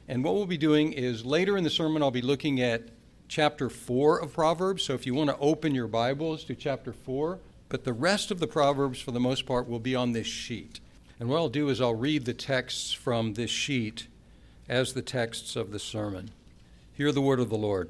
And what we'll be doing is later in the sermon, I'll be looking at chapter 4 of Proverbs. So if you want to open your Bibles to chapter 4, but the rest of the Proverbs, for the most part, will be on this sheet. And what I'll do is I'll read the texts from this sheet as the texts of the sermon. Hear the word of the Lord.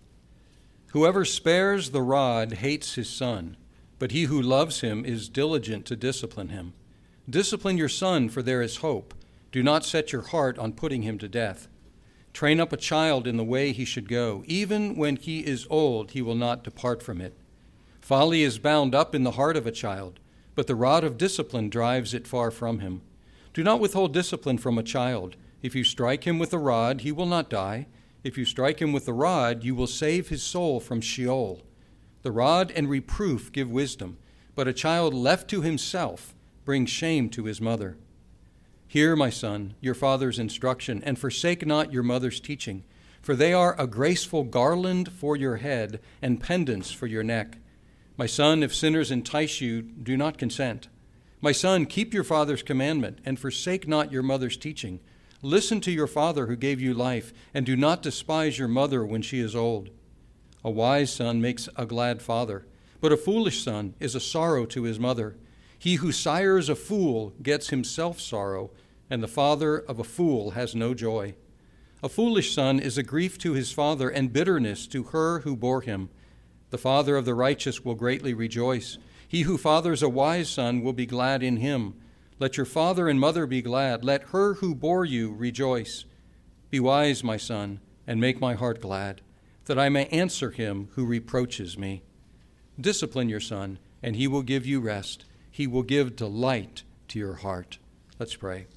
Whoever spares the rod hates his son, but he who loves him is diligent to discipline him. Discipline your son, for there is hope. Do not set your heart on putting him to death. Train up a child in the way he should go. Even when he is old, he will not depart from it. Folly is bound up in the heart of a child, but the rod of discipline drives it far from him. Do not withhold discipline from a child. If you strike him with a rod, he will not die. If you strike him with the rod, you will save his soul from Sheol. The rod and reproof give wisdom, but a child left to himself brings shame to his mother. Hear, my son, your father's instruction, and forsake not your mother's teaching, for they are a graceful garland for your head and pendants for your neck. My son, if sinners entice you, do not consent. My son, keep your father's commandment, and forsake not your mother's teaching. Listen to your father who gave you life, and do not despise your mother when she is old. A wise son makes a glad father, but a foolish son is a sorrow to his mother. He who sires a fool gets himself sorrow, and the father of a fool has no joy. A foolish son is a grief to his father, and bitterness to her who bore him. The father of the righteous will greatly rejoice. He who fathers a wise son will be glad in him. Let your father and mother be glad. Let her who bore you rejoice. Be wise, my son, and make my heart glad, that I may answer him who reproaches me. Discipline your son, and he will give you rest. He will give delight to your heart. Let's pray.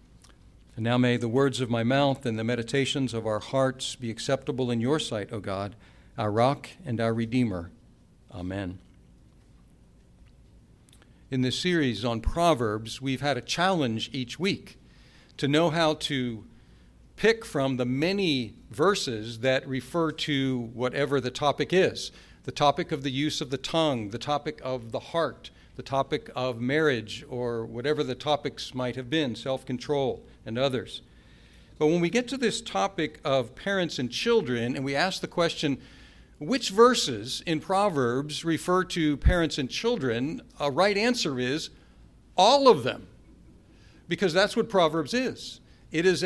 And now may the words of my mouth and the meditations of our hearts be acceptable in your sight, O God, our rock and our redeemer. Amen. In this series on Proverbs, we've had a challenge each week to know how to pick from the many verses that refer to whatever the topic is. The topic of the use of the tongue, the topic of the heart, the topic of marriage, or whatever the topics might have been, self-control and others. But when we get to this topic of parents and children, and we ask the question, which verses in Proverbs refer to parents and children? A right answer is all of them, because that's what Proverbs is. It is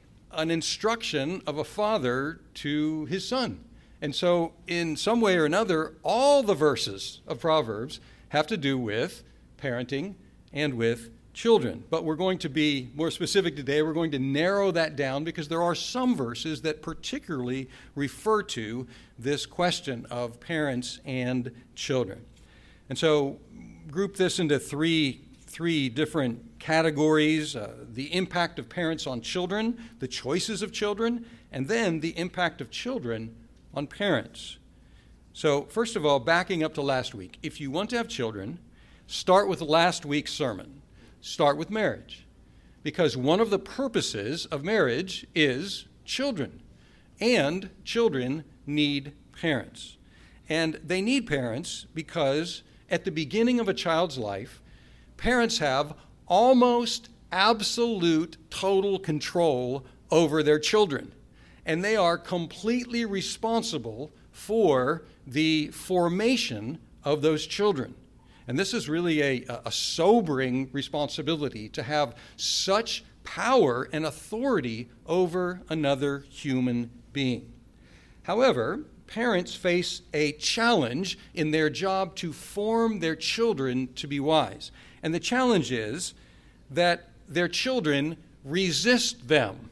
an instruction of a father to his son. And so in some way or another, all the verses of Proverbs have to do with parenting and with children. But we're going to be more specific today. We're going to narrow that down because there are some verses that particularly refer to this question of parents and children. And so group this into three different categories: the impact of parents on children, the choices of children, and then the impact of children on parents. So first of all, backing up to last week, if you want to have children, start with last week's sermon. Start with marriage, because one of the purposes of marriage is children, and children need parents. And they need parents because at the beginning of a child's life, parents have almost absolute total control over their children, and they are completely responsible for the formation of those children. And this is really a sobering responsibility to have such power and authority over another human being. However, parents face a challenge in their job to form their children to be wise. And the challenge is that their children resist them.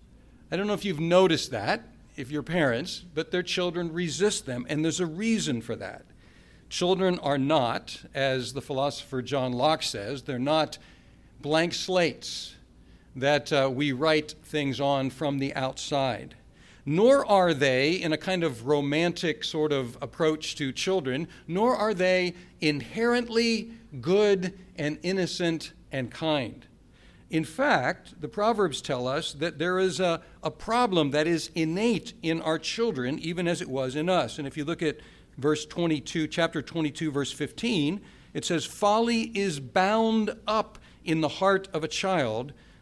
I don't know if you've noticed that, if you're parents, but their children resist them, and there's a reason for that. Children are not, as the philosopher John Locke says, they're not blank slates that we write things on from the outside. Nor are they, in a kind of romantic sort of approach to children, nor are they inherently good and innocent and kind. In fact, the Proverbs tell us that there is a problem that is innate in our children, even as it was in us. And if you look at verse 22, chapter 22, verse 15, it says, "Folly is bound up in the heart of a child,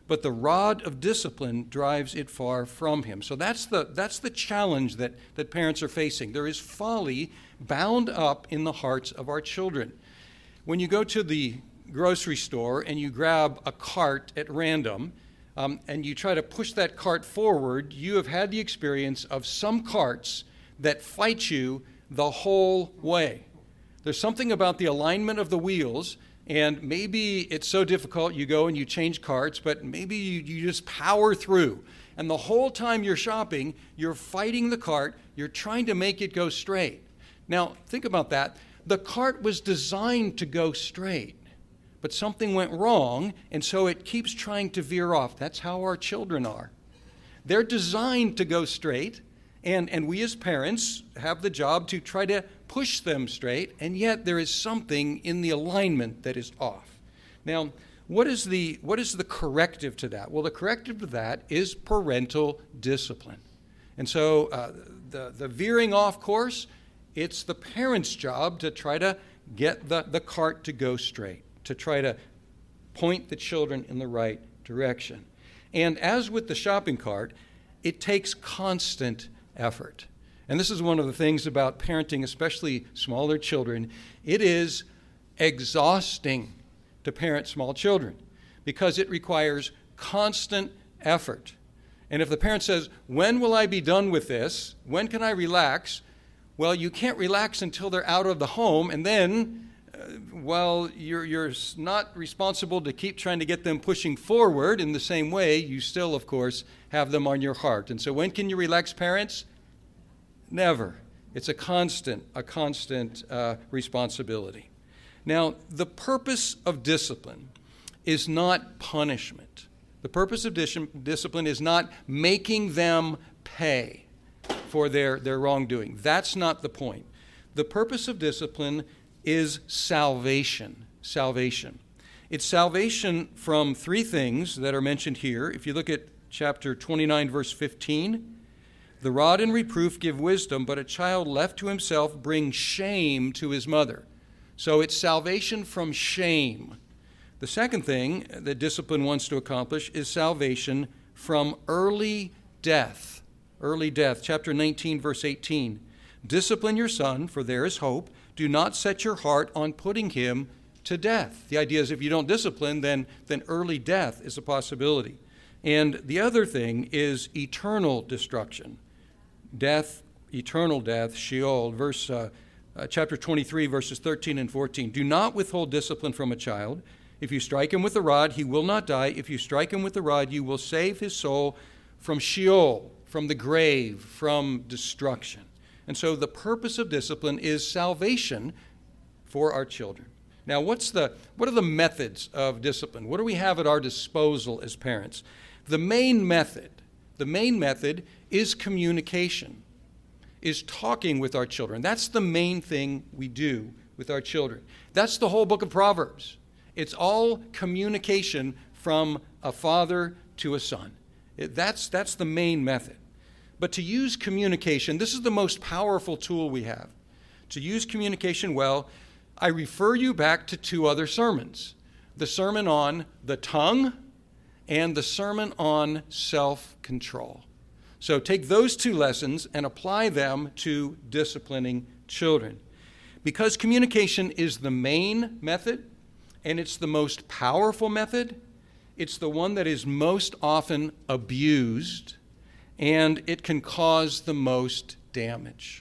but the rod of discipline drives it far from him. So that's the challenge that parents are facing. There is folly bound up in the hearts of our children. When you go to the grocery store and you grab a cart at random, and you try to push that cart forward, you have had the experience of some carts that fight you the whole way. There's something about the alignment of the wheels, and maybe it's so difficult you go and you change carts, but maybe you just power through. And the whole time you're shopping, you're fighting the cart, you're trying to make it go straight. Now, think about that. The cart was designed to go straight, but something went wrong, and so it keeps trying to veer off. That's how our children are. They're designed to go straight, and we as parents have the job to try to push them straight, and yet there is something in the alignment that is off. Now, what is the corrective to that? Well, the corrective to that is parental discipline. And so the veering off course, it's the parent's job to try to get the cart to go straight, to try to point the children in the right direction. And as with the shopping cart, it takes constant effort. And this is one of the things about parenting, especially smaller children. It is exhausting to parent small children because it requires constant effort. And if the parent says, "When will I be done with this? When can I relax?" Well, you can't relax until they're out of the home, and then you're not responsible to keep trying to get them pushing forward in the same way. You still, of course, have them on your heart. And so when can you relax, parents? Never. It's a constant responsibility. Now, the purpose of discipline is not punishment. The purpose of discipline is not making them pay for their wrongdoing. That's not the point. The purpose of discipline is salvation. Salvation. It's salvation from three things that are mentioned here. If you look at chapter 29, verse 15, the rod and reproof give wisdom, but a child left to himself brings shame to his mother. So it's salvation from shame. The second thing that discipline wants to accomplish is salvation from early death. Early death. Chapter 19, verse 18. Discipline your son, for there is hope. Do not set your heart on putting him to death. The idea is if you don't discipline, then early death is a possibility. And the other thing is eternal destruction. Death, eternal death, Sheol. Chapter 23, verses 13 and 14. Do not withhold discipline from a child. If you strike him with the rod, he will not die. If you strike him with the rod, you will save his soul from Sheol, from the grave, from destruction. And so the purpose of discipline is salvation for our children. Now, what are the methods of discipline? What do we have at our disposal as parents? The main method is communication, is talking with our children. That's the main thing we do with our children. That's the whole book of Proverbs. It's all communication from a father to a son. That's the main method. But to use communication, this is the most powerful tool we have. To use communication well, I refer you back to two other sermons. The sermon on the tongue and the sermon on self-control. So take those two lessons and apply them to disciplining children. Because communication is the main method and it's the most powerful method, it's the one that is most often abused, and it can cause the most damage.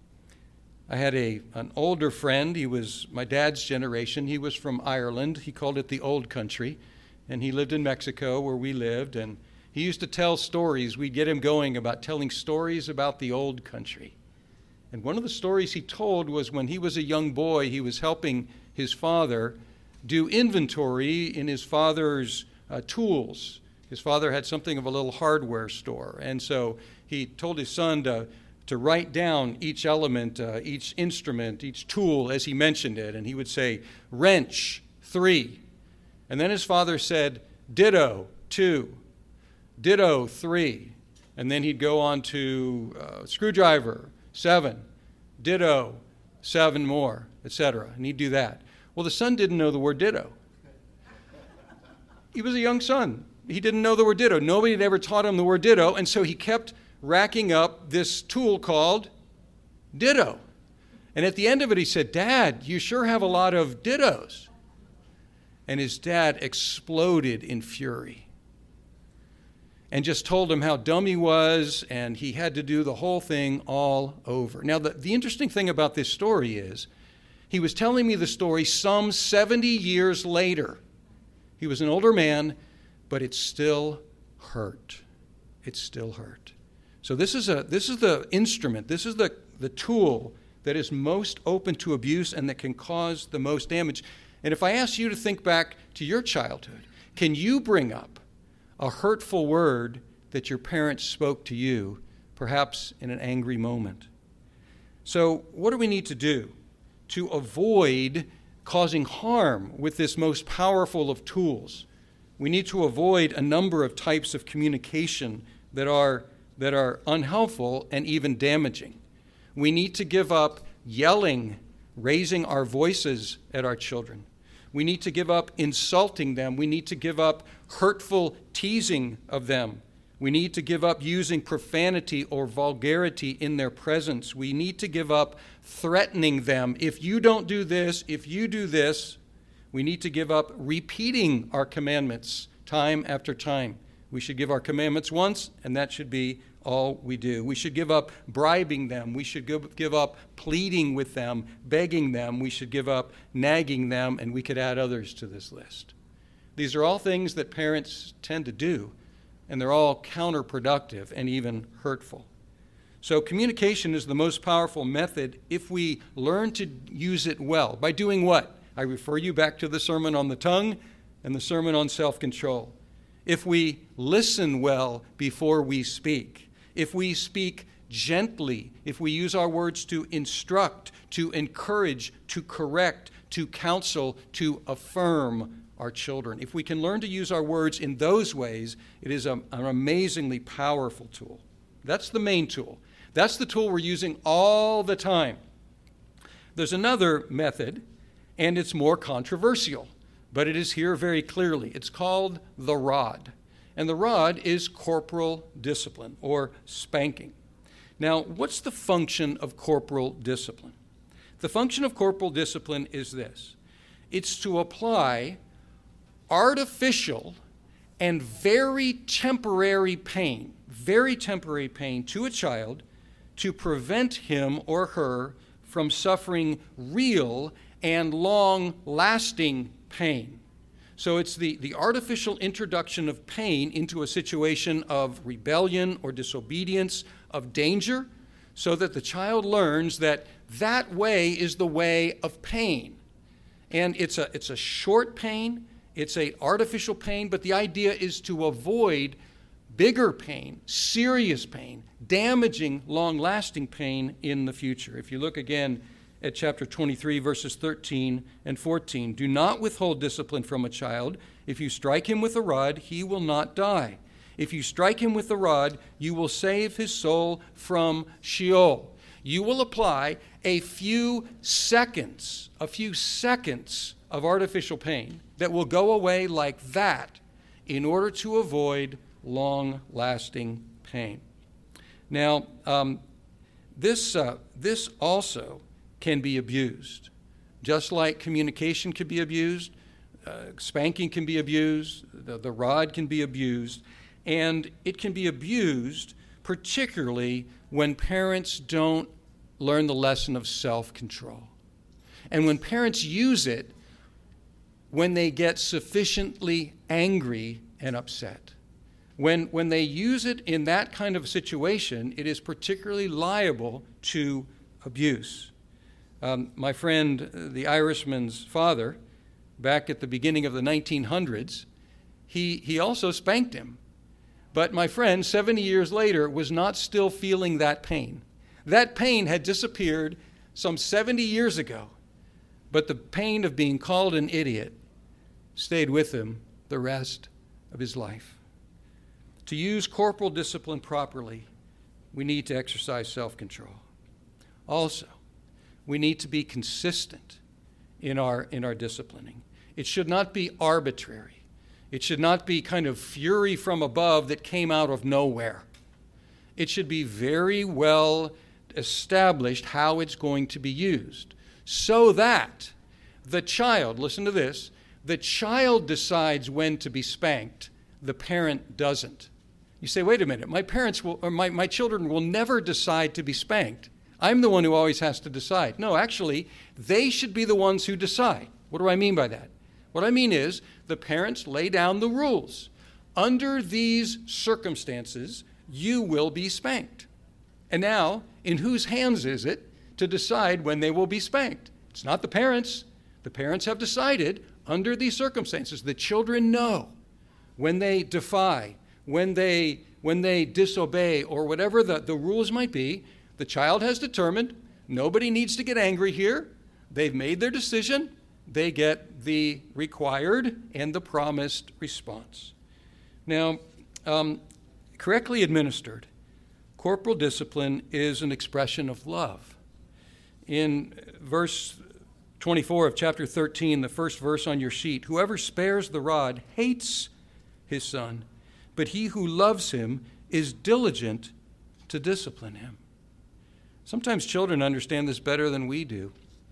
I had an older friend. He was my dad's generation. He was from Ireland. He called it the old country, and he lived in Mexico where we lived, and he used to tell stories. We'd get him going about telling stories about the old country. And one of the stories he told was when he was a young boy, he was helping his father do inventory in his father's tools. His father had something of a little hardware store, and so he told his son to write down each element, each instrument, each tool as he mentioned it, and he would say, wrench, 3. And then his father said, ditto, 2, ditto, 3. And then he'd go on to screwdriver, 7, ditto, 7 more, etc. And he'd do that. Well, the son didn't know the word ditto. He was a young son. he didn't know the word ditto. Nobody had ever taught him the word ditto, and so he kept racking up this tool called ditto. And at the end of it, he said, "Dad, you sure have a lot of dittos." And his dad exploded in fury and just told him how dumb he was, and he had to do the whole thing all over. Now, the interesting thing about this story is he was telling me the story some 70 years later. He was an older man, but it still hurt. It still hurt. So this is the instrument, this is the tool that is most open to abuse and that can cause the most damage. And if I ask you to think back to your childhood, can you bring up a hurtful word that your parents spoke to you, perhaps in an angry moment? So what do we need to do to avoid causing harm with this most powerful of tools? We need to avoid a number of types of communication that are unhelpful and even damaging. We need to give up yelling, raising our voices at our children. We need to give up insulting them. We need to give up hurtful teasing of them. We need to give up using profanity or vulgarity in their presence. We need to give up threatening them. If you don't do this, if you do this, we need to give up repeating our commandments time after time. We should give our commandments once, and that should be all we do. We should give up bribing them. We should give up pleading with them, begging them. We should give up nagging them, and we could add others to this list. These are all things that parents tend to do, and they're all counterproductive and even hurtful. So communication is the most powerful method if we learn to use it well. By doing what? I refer you back to the Sermon on the Tongue and the Sermon on Self-Control. If we listen well before we speak, if we speak gently, if we use our words to instruct, to encourage, to correct, to counsel, to affirm our children, if we can learn to use our words in those ways, it is an amazingly powerful tool. That's the main tool. That's the tool we're using all the time. There's another method, and it's more controversial, but it is here very clearly. It's called the rod. And the rod is corporal discipline or spanking. Now, what's the function of corporal discipline? The function of corporal discipline is this. It's to apply artificial and very temporary pain to a child to prevent him or her from suffering real and long-lasting pain. So it's the artificial introduction of pain into a situation of rebellion or disobedience, of danger, so that the child learns that that way is the way of pain. And it's a short pain, it's an artificial pain, but the idea is to avoid bigger pain, serious pain, damaging, long-lasting pain in the future. If you look again at chapter 23, verses 13 and 14. Do not withhold discipline from a child. If you strike him with a rod, he will not die. If you strike him with a rod, you will save his soul from Sheol. You will apply a few seconds of artificial pain that will go away like that in order to avoid long-lasting pain. Now, this also can be abused. Just like communication can be abused, spanking can be abused, the rod can be abused, and it can be abused particularly when parents don't learn the lesson of self-control. And when parents use it when they get sufficiently angry and upset. When they use it in that kind of situation, it is particularly liable to abuse. My friend, the Irishman's father, back at the beginning of the 1900s, he also spanked him. But my friend, 70 years later, was not still feeling that pain. That pain had disappeared some 70 years ago, but the pain of being called an idiot stayed with him the rest of his life. To use corporal discipline properly, we need to exercise self-control. Also, we need to be consistent in our disciplining. It should not be arbitrary. It should not be kind of fury from above that came out of nowhere. It should be very well established how it's going to be used, so that the child, listen to this, the child decides when to be spanked, the parent doesn't. You say, wait a minute, my children will never decide to be spanked. I'm the one who always has to decide. No, actually, they should be the ones who decide. What do I mean by that? What I mean is the parents lay down the rules. Under these circumstances, you will be spanked. And now, in whose hands is it to decide when they will be spanked? It's not the parents. The parents have decided under these circumstances. The children know when they defy, when they disobey, or whatever the rules might be. The child has determined. Nobody needs to get angry here. They've made their decision. They get the required and the promised response. Now, correctly administered, corporal discipline is an expression of love. In verse 24 of chapter 13, the first verse on your sheet, whoever spares the rod hates his son, but he who loves him is diligent to discipline him. Sometimes children understand this better than we do.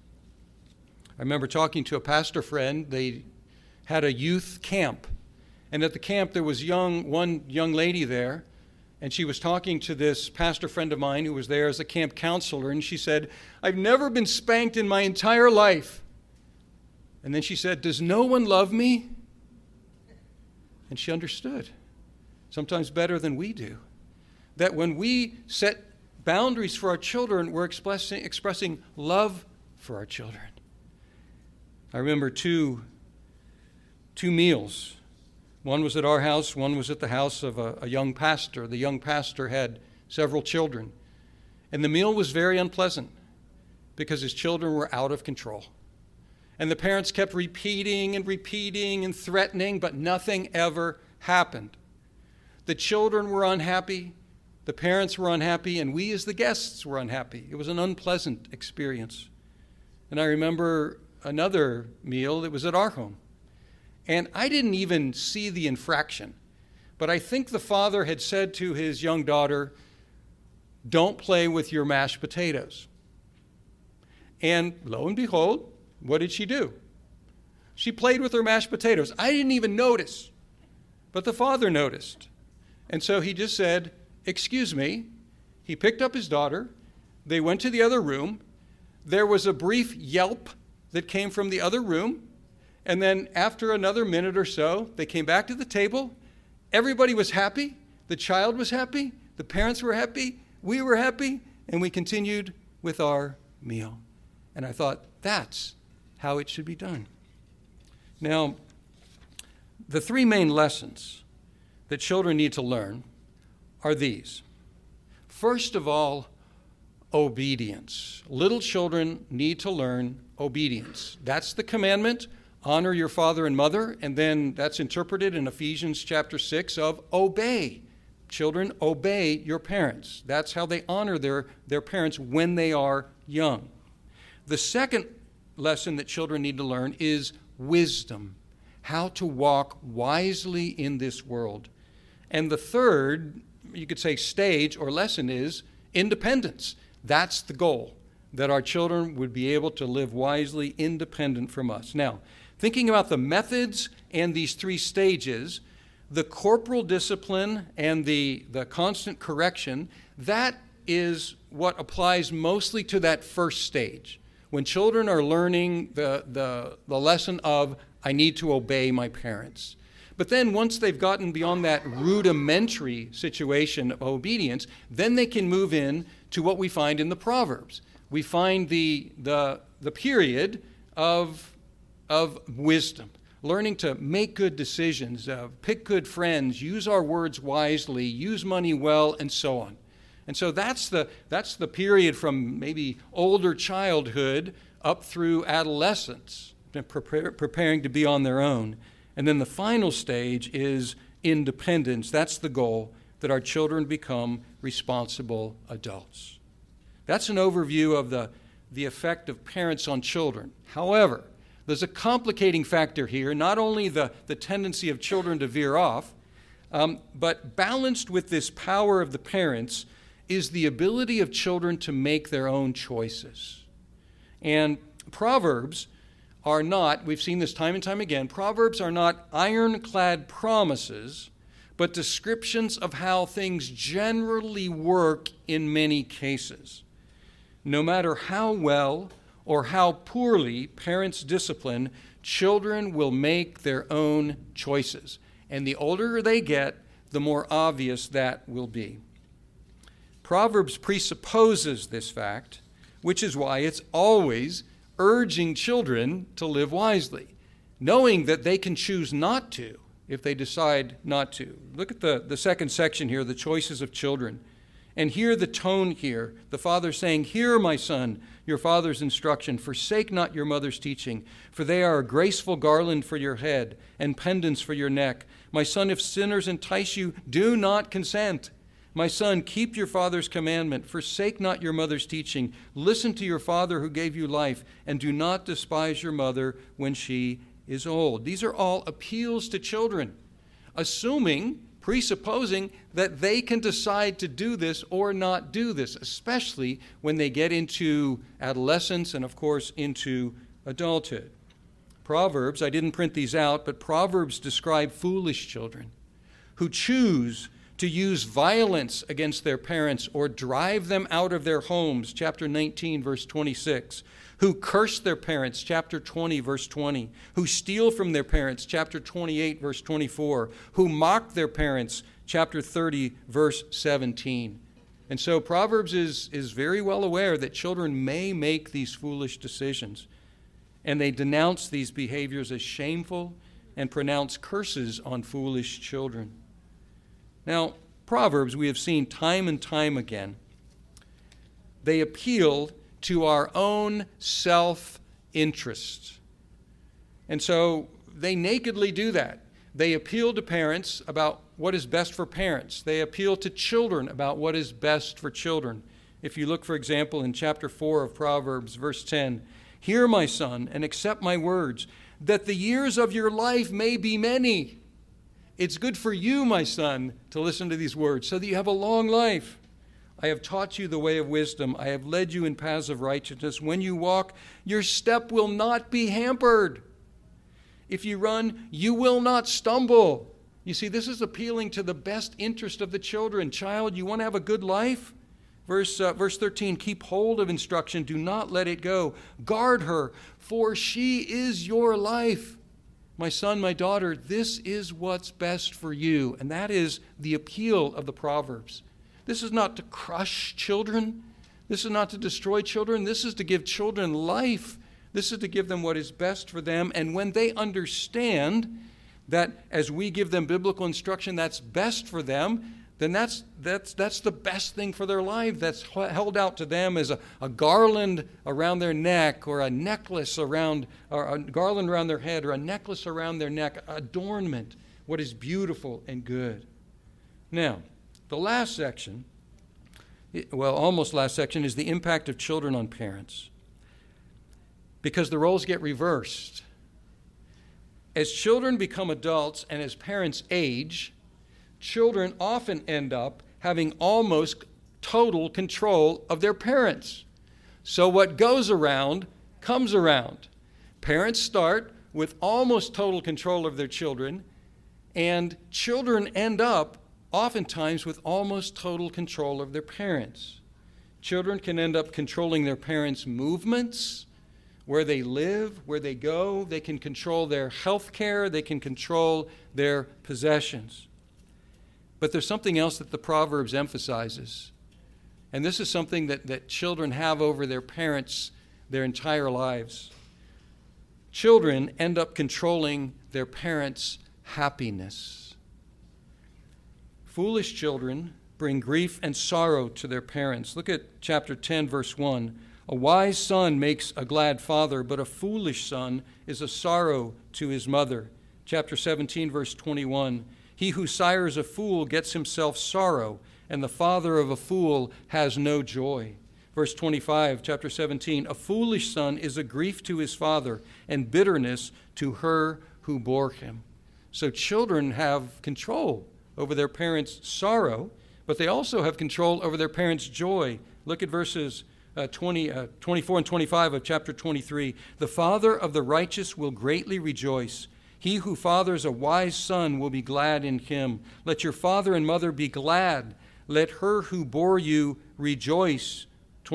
I remember talking to a pastor friend. They had a youth camp. And at the camp, there was one young lady there. And she was talking to this pastor friend of mine who was there as a camp counselor. And she said, I've never been spanked in my entire life. And then she said, does no one love me? And she understood, sometimes better than we do, that when we set boundaries for our children, we're expressing love for our children. I remember two meals. One was at our house, one was at the house of a young pastor. The young pastor had several children. And the meal was very unpleasant because his children were out of control. And the parents kept repeating and threatening, but nothing ever happened. The children were unhappy, the parents were unhappy, and we as the guests were unhappy. It was an unpleasant experience. And I remember another meal that was at our home. And I didn't even see the infraction. But I think the father had said to his young daughter, don't play with your mashed potatoes. And lo and behold, what did she do? She played with her mashed potatoes. I didn't even notice, but the father noticed. And so he just said, excuse me. He picked up his daughter. They went to the other room. There was a brief yelp that came from the other room. And then after another minute or so, they came back to the table. Everybody was happy. The child was happy. The parents were happy. We were happy. And we continued with our meal. And I thought, that's how it should be done. Now, the three main lessons that children need to learn are these. First of all, obedience. Little children need to learn obedience. That's the commandment, honor your father and mother, and then that's interpreted in Ephesians chapter 6 of obey. Children, obey your parents. That's how they honor their parents when they are young. The second lesson that children need to learn is wisdom, how to walk wisely in this world. And the third, you could say, stage or lesson is independence. That's the goal, that our children would be able to live wisely, independent from us. Now, thinking about the methods and these three stages, the corporal discipline and the constant correction, that is what applies mostly to that first stage. When children are learning the lesson of, I need to obey my parents. But then once they've gotten beyond that rudimentary situation of obedience, then they can move in to what we find in the Proverbs. We find the period of wisdom, learning to make good decisions, pick good friends, use our words wisely, use money well, and so on. And so that's the period from maybe older childhood up through adolescence, preparing to be on their own. And then the final stage is independence. That's the goal, that our children become responsible adults. That's an overview of the effect of parents on children. However, There's a complicating factor here, not only the tendency of children to veer off, but balanced with this power of the parents is the ability of children to make their own choices. And Proverbs are not, we've seen this time and time again, Proverbs are not ironclad promises, but descriptions of how things generally work in many cases. No matter how well or how poorly parents discipline, children will make their own choices. And the older they get, the more obvious that will be. Proverbs presupposes this fact, which is why it's always urging children to live wisely, knowing that they can choose not to if they decide not to. Look at the second section here, the choices of children. And hear the tone here. The father saying, "Hear, my son, your father's instruction. Forsake not your mother's teaching, for they are a graceful garland for your head and pendants for your neck. My son, if sinners entice you, do not consent. My son, keep your father's commandment. Forsake not your mother's teaching. Listen to your father who gave you life, and do not despise your mother when she is old." These are all appeals to children, presupposing that they can decide to do this or not do this, especially when they get into adolescence and, of course, into adulthood. Proverbs, I didn't print these out, but Proverbs describe foolish children who choose to use violence against their parents or drive them out of their homes, chapter 19, verse 26, who curse their parents, chapter 20, verse 20, who steal from their parents, chapter 28, verse 24, who mock their parents, chapter 30, verse 17. And so Proverbs is very well aware that children may make these foolish decisions, and they denounce these behaviors as shameful and pronounce curses on foolish children. Now, Proverbs, we have seen time and time again, they appeal to our own self-interest. And so they nakedly do that. They appeal to parents about what is best for parents. They appeal to children about what is best for children. If you look, for example, in chapter 4 of Proverbs, verse 10, "Hear, my son, and accept my words, that the years of your life may be many." It's good for you, my son, to listen to these words so that you have a long life. "I have taught you the way of wisdom. I have led you in paths of righteousness. When you walk, your step will not be hampered. If you run, you will not stumble." You see, this is appealing to the best interest of the children. Child, you want to have a good life? Verse 13, "Keep hold of instruction. Do not let it go. Guard her, for she is your life. My son, my daughter, this is what's best for you." And that is the appeal of the Proverbs. This is not to crush children. This is not to destroy children. This is to give children life. This is to give them what is best for them. And when they understand that as we give them biblical instruction, that's best for them, then that's the best thing for their life. That's held out to them as a garland around their neck, or a necklace around, or a garland around their head, or a necklace around their neck, adornment, what is beautiful and good. Now, the last section, almost last section, is the impact of children on parents. Because the roles get reversed. As children become adults and as parents age, children often end up having almost total control of their parents. So what goes around comes around. Parents start with almost total control of their children, and children end up oftentimes with almost total control of their parents. Children can end up controlling their parents' movements, where they live, where they go. They can control their health care. They can control their possessions. But there's something else that the Proverbs emphasizes. And this is something that children have over their parents their entire lives. Children end up controlling their parents' happiness. Foolish children bring grief and sorrow to their parents. Look at chapter 10, verse 1. "A wise son makes a glad father, but a foolish son is a sorrow to his mother." Chapter 17, verse 21. "He who sires a fool gets himself sorrow, and the father of a fool has no joy. Verse 25, chapter 17, a foolish son is a grief to his father and bitterness to her who bore him. So children have control over their parents' sorrow, but they also have control over their parents' joy. Look at verses 24 and 25 of chapter 23. The father of the righteous will greatly rejoice. He who fathers a wise son will be glad in him. Let your father and mother be glad. Let her who bore you rejoice.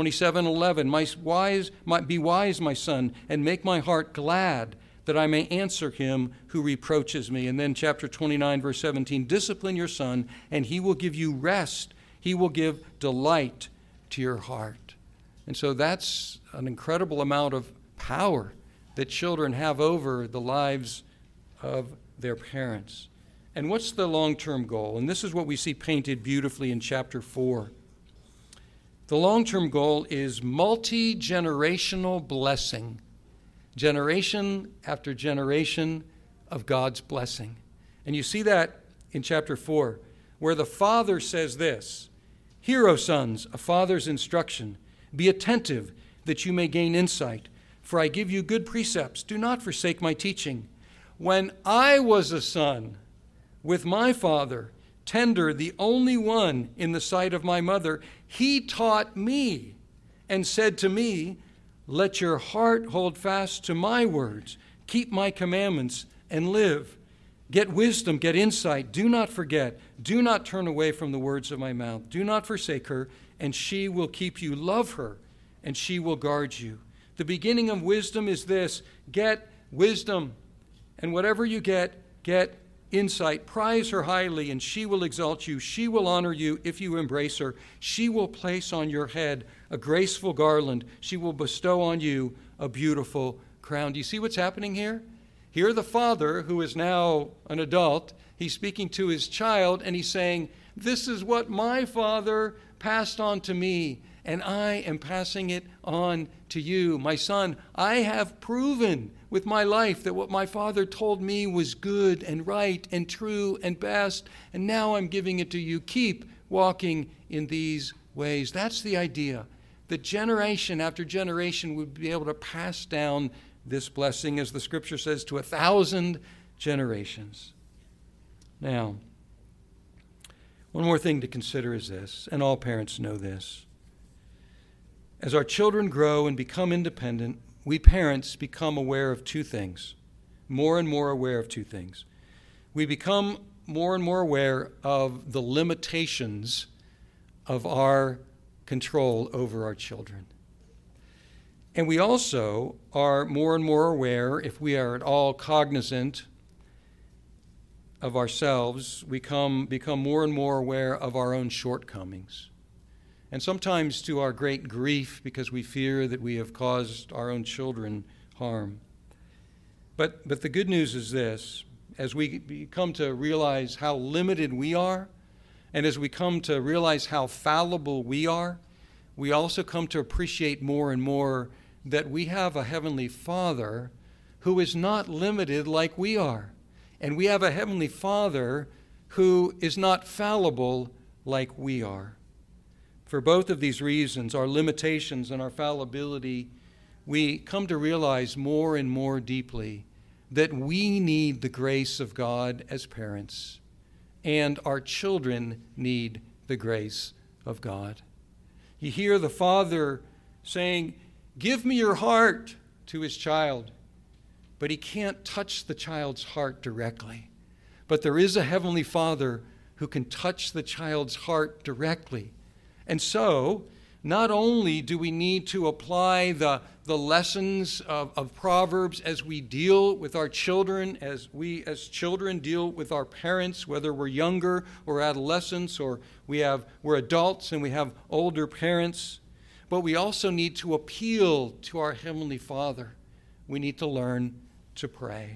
27:11, be wise, my son, and make my heart glad, that I may answer him who reproaches me. And then chapter 29, verse 17, discipline your son, and he will give you rest. He will give delight to your heart. And so that's an incredible amount of power that children have over the lives of their parents. And what's the long-term goal? And this is what we see painted beautifully in chapter 4. The long-term goal is multi-generational blessing, generation after generation of God's blessing. And you see that in chapter 4, where the father says this, hear, O sons, a father's instruction. Be attentive that you may gain insight, for I give you good precepts. Do not forsake my teaching. When I was a son with my father, tender, the only one in the sight of my mother, he taught me and said to me, let your heart hold fast to my words. Keep my commandments and live. Get wisdom, get insight. Do not forget. Do not turn away from the words of my mouth. Do not forsake her, and she will keep you. Love her, and she will guard you. The beginning of wisdom is this: get wisdom. And whatever you get insight. Prize her highly, and she will exalt you. She will honor you if you embrace her. She will place on your head a graceful garland. She will bestow on you a beautiful crown. Do you see what's happening here? Here the father, who is now an adult, he's speaking to his child, and he's saying, this is what my father passed on to me, and I am passing it on to you. My son, I have proven with my life that what my father told me was good and right and true and best, and now I'm giving it to you. Keep walking in these ways. That's the idea, that generation after generation would be able to pass down this blessing, as the scripture says, to 1,000 generations. Now, one more thing to consider is this, and all parents know this. As our children grow and become independent, we parents become aware of two things, more and more aware of two things. We become more and more aware of the limitations of our control over our children. And we also are more and more aware, if we are at all cognizant of ourselves, we become more and more aware of our own shortcomings. And sometimes to our great grief, because we fear that we have caused our own children harm. But the good news is this: as we come to realize how limited we are, and as we come to realize how fallible we are, we also come to appreciate more and more that we have a Heavenly Father who is not limited like we are. And we have a Heavenly Father who is not fallible like we are. For both of these reasons, our limitations and our fallibility, we come to realize more and more deeply that we need the grace of God as parents, and our children need the grace of God. You hear the father saying, "Give me your heart," to his child, but he can't touch the child's heart directly. But there is a Heavenly Father who can touch the child's heart directly. And so, not only do we need to apply the lessons of Proverbs as we deal with our children, as we as children deal with our parents, whether we're younger or adolescents, or we're adults and we have older parents, but we also need to appeal to our Heavenly Father. We need to learn to pray.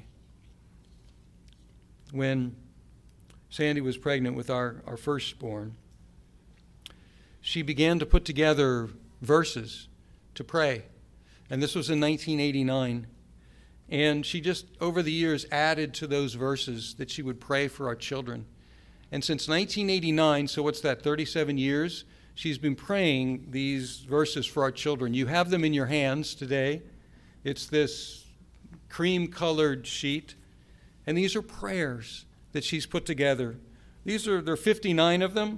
When Sandy was pregnant with our firstborn, she began to put together verses to pray. And this was in 1989. And she just, over the years, added to those verses that she would pray for our children. And since 1989, so what's that, 37 years, she's been praying these verses for our children. You have them in your hands today. It's this cream-colored sheet, and these are prayers that she's put together. There are 59 of them,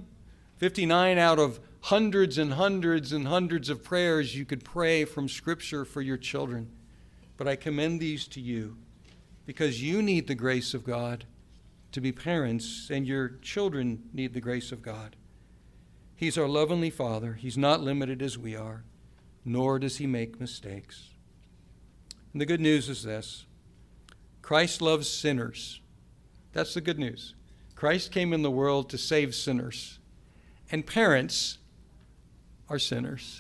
59 out of hundreds and hundreds and hundreds of prayers you could pray from Scripture for your children. But I commend these to you because you need the grace of God to be parents, and your children need the grace of God. He's our lovely Father. He's not limited as we are, nor does he make mistakes. And the good news is this: Christ loves sinners. That's the good news. Christ came in the world to save sinners, and parents are sinners.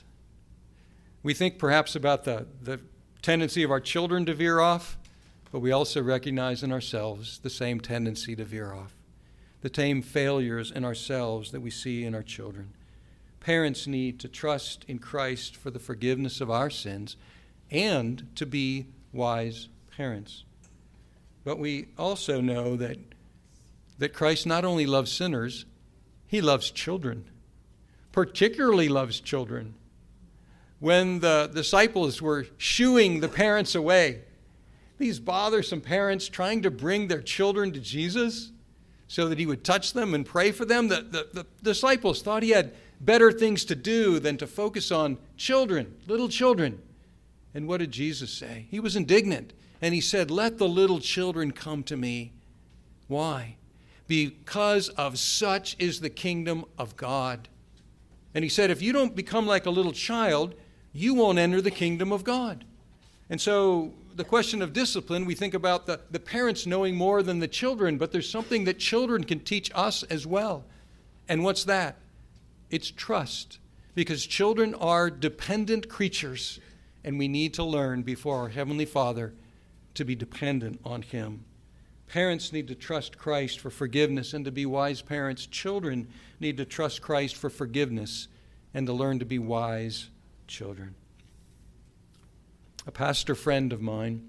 We think perhaps about the tendency of our children to veer off, but we also recognize in ourselves the same tendency to veer off, the same failures in ourselves that we see in our children. Parents need to trust in Christ for the forgiveness of our sins and to be wise parents. But we also know that Christ not only loves sinners, he loves children, particularly loves children. When the disciples were shooing the parents away, these bothersome parents trying to bring their children to Jesus so that he would touch them and pray for them, the disciples thought he had better things to do than to focus on children, little children. And what did Jesus say? He was indignant, and he said, "Let the little children come to me." Why? Because of such is the kingdom of God. And he said, if you don't become like a little child, you won't enter the kingdom of God. And so the question of discipline, we think about the parents knowing more than the children, but there's something that children can teach us as well. And what's that? It's trust. Because children are dependent creatures, and we need to learn before our Heavenly Father to be dependent on him. Parents need to trust Christ for forgiveness and to be wise parents. Children need to trust Christ for forgiveness and to learn to be wise children. A pastor friend of mine,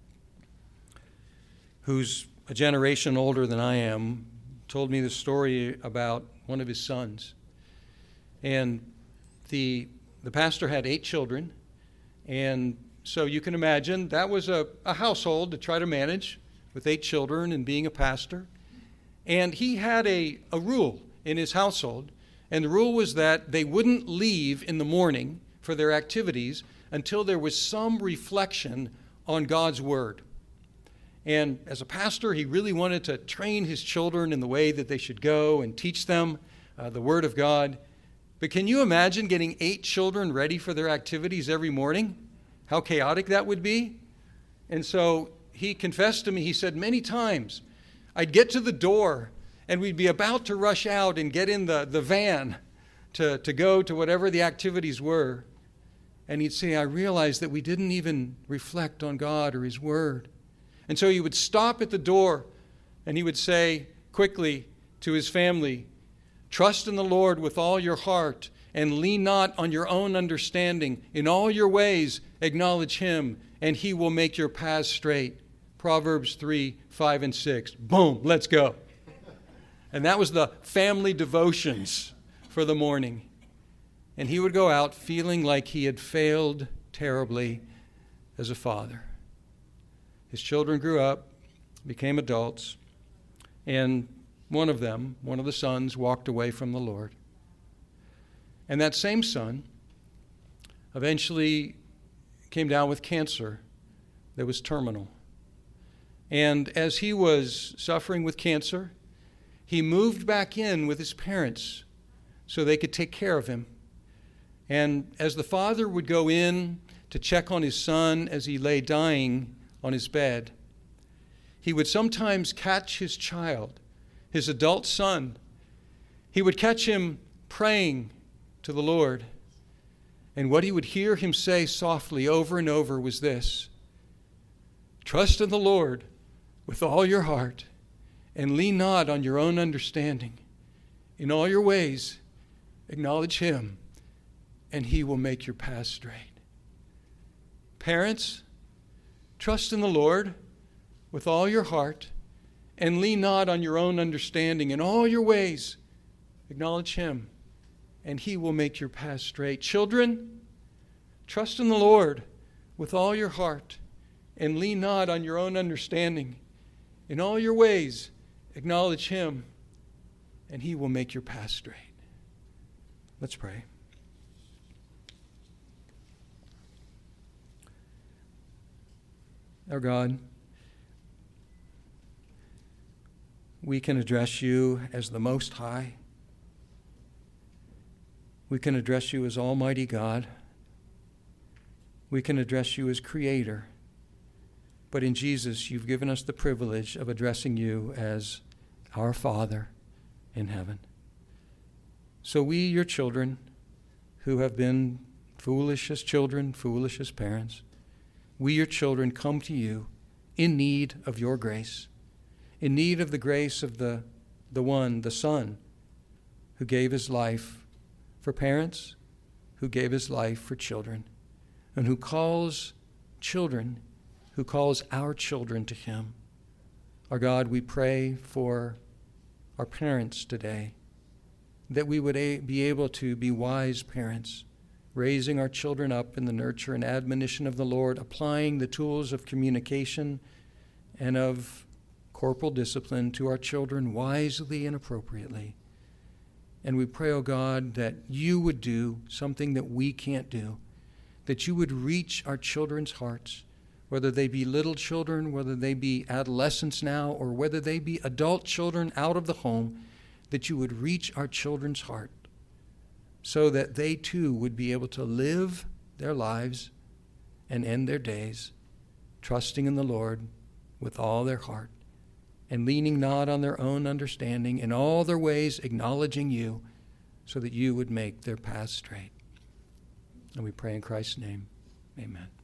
who's a generation older than I am, told me the story about one of his sons. And the pastor had 8 children, and so you can imagine that was a household to try to manage with 8 children and being a pastor. And he had a rule in his household, and the rule was that they wouldn't leave in the morning for their activities until there was some reflection on God's Word. And as a pastor, he really wanted to train his children in the way that they should go and teach them the Word of God. But can you imagine getting 8 children ready for their activities every morning? How chaotic that would be. And so he confessed to me, he said, many times I'd get to the door and we'd be about to rush out and get in the van to go to whatever the activities were. And he'd say, I realized that we didn't even reflect on God or his Word. And so he would stop at the door and he would say quickly to his family, trust in the Lord with all your heart and lean not on your own understanding. In all your ways acknowledge him, and he will make your paths straight. Proverbs 3, 5, and 6. Boom, let's go. And that was the family devotions for the morning. And he would go out feeling like he had failed terribly as a father. His children grew up, became adults, and one of the sons, walked away from the Lord. And that same son eventually came down with cancer that was terminal. And as he was suffering with cancer, he moved back in with his parents so they could take care of him. And as the father would go in to check on his son as he lay dying on his bed, he would sometimes catch his child, his adult son. He would catch him praying to the Lord. And what he would hear him say softly over and over was this: trust in the Lord with all your heart and lean not on your own understanding. In all your ways, acknowledge him, and he will make your path straight. Parents, trust in the Lord with all your heart and lean not on your own understanding. In all your ways, acknowledge him, and he will make your path straight. Children, trust in the Lord with all your heart, and lean not on your own understanding. In all your ways, acknowledge him, and he will make your path straight. Let's pray. Our God, we can address you as the Most High. We can address you as Almighty God. We can address you as Creator. But in Jesus, you've given us the privilege of addressing you as our Father in heaven. So we, your children, who have been foolish as children, foolish as parents, we, your children, come to you in need of your grace, in need of the grace of the one, the Son, who gave his life for parents, who gave his life for children, and who calls our children to him. Our God, we pray for our parents today, that we would be able to be wise parents, raising our children up in the nurture and admonition of the Lord, applying the tools of communication and of corporal discipline to our children wisely and appropriately. And we pray, O God, that you would do something that we can't do, that you would reach our children's hearts, whether they be little children, whether they be adolescents now, or whether they be adult children out of the home, that you would reach our children's heart so that they too would be able to live their lives and end their days trusting in the Lord with all their heart and leaning not on their own understanding, in all their ways acknowledging you, so that you would make their paths straight. And we pray in Christ's name, amen.